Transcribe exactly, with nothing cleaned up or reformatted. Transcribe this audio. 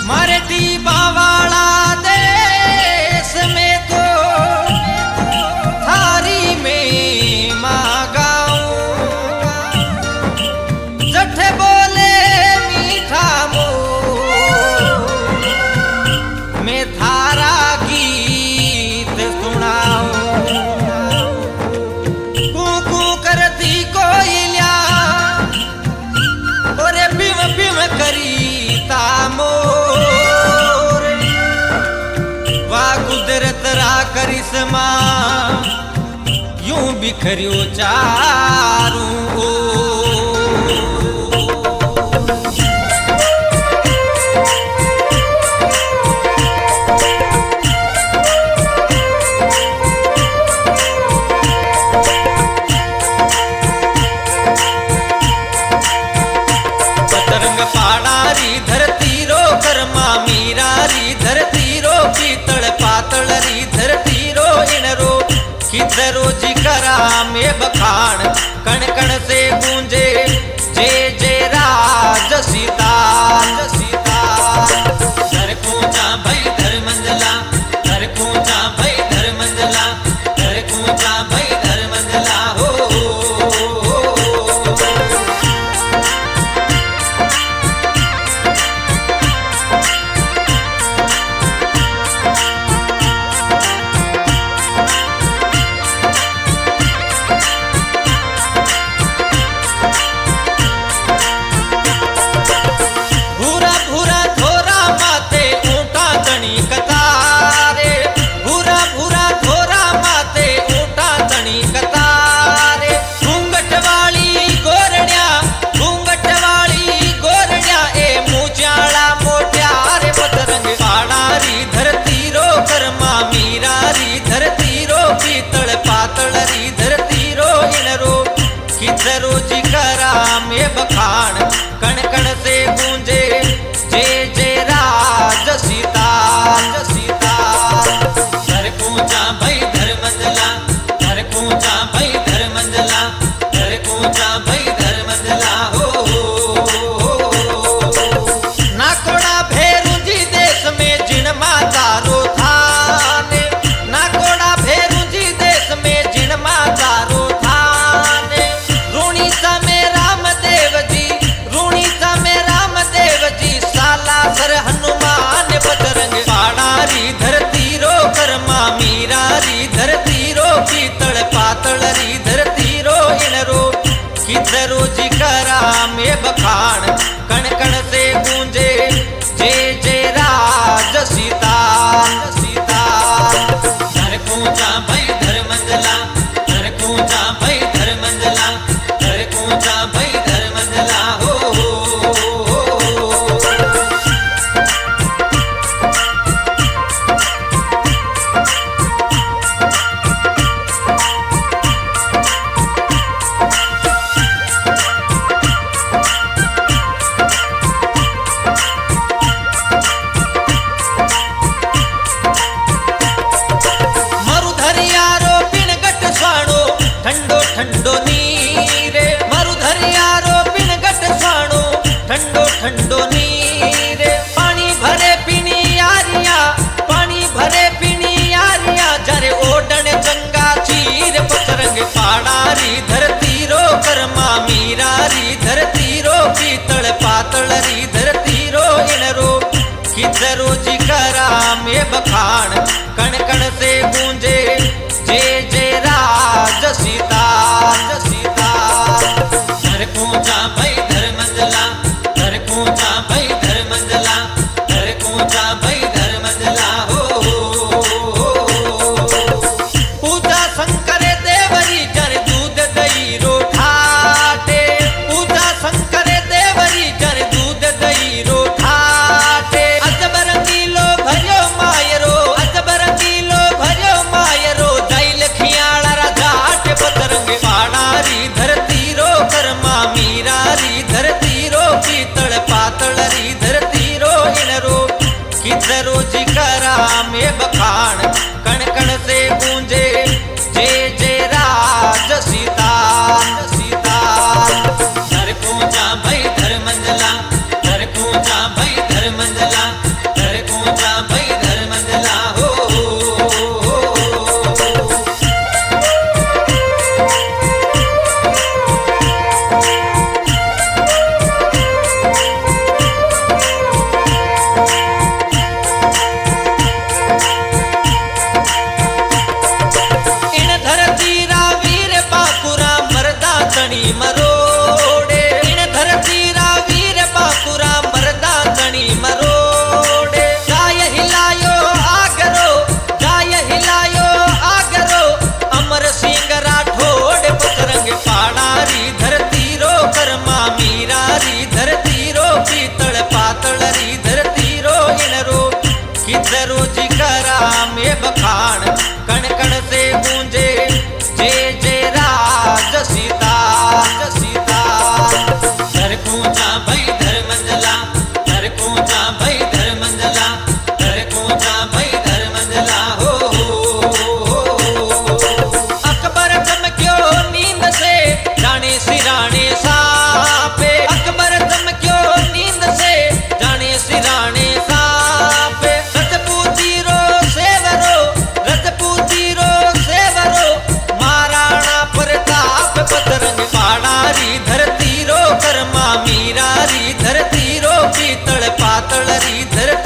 मारे दीपा वाला देश में तो थारी में मांगाऊं जठ बोले मीठा मो मैं थारा गीत सुनाऊं कू कू करती कोयलिया और बिम बिम करी तामोर वाह कुदरत रा करिश्मा यूं बिखरियो चारों ओर। पतरंग पाड़ारी धरती रो कर्मा मीरारी धरती रो पीतल पातल री धरती रो इनरो किधरो जिकरा में बखान कण कण से गूंजे जे जे राज सीता सीता धर कूचा भई धर मंजला धर कूचा भई धर मंजला धर कूचा भई धर मंजला हो, हो, हो, हो, हो। किधरो जिकरा में बखान कण कण से गूंजे जे जे राज सीता सीता धर कूचा भई धर मंजला धर कूचा भई धर मंजला धर कूचा भई धर मंजला हो, हो, हो, हो, हो। नाकोड़ा भेरुंजी देश में जिन माता रो थाने नाकोड़ा भेरुंजी देश में जिन माता रो हनुमान बजरंग पाड़ारी धरती रो कर्मा मीरारी धरती रो पीतल पातल री धरती रो इनरो किधरो जिकरा में बखान कण कण से गूंजे जे जे राज सीता सीता धर कूचा भई धर मंजला धर कूचा भई धर मंजला धर कूचा भई धर मंजला हो, हो, हो, हो, हो। मरुधरिया गणी मरोड़े इन धरती रा वीर बाकुरा मरदा गणी मरोड़े जाय हिलायो आगरो जाय हिलायो आगरो अमर सिंह राठौड़ बजरंग पाड़ा री धरती रो कर्मा मीरा री धरती रो पीतल पातल री धरती रो इन रो किधरो जी करा में बखान कण कण से गूंजे जय जय राज सीता सीता धर कूचा भई धर मंजला धर कूचा भई धर मंजला धर कूचा भई धर मंजला हो, हो, हो, हो। अकबर चमक्यो नींद से जाने सिराने सापे अकबर चमक्यो नींद से जाने सिराने सापे रजपूती रो सेवरो रजपूती रो सेवरो महाराणा प्रताप बजरंग पाड़ा री धरती रो कर्मा मीरा री धरती रो पीतल पातल री धरती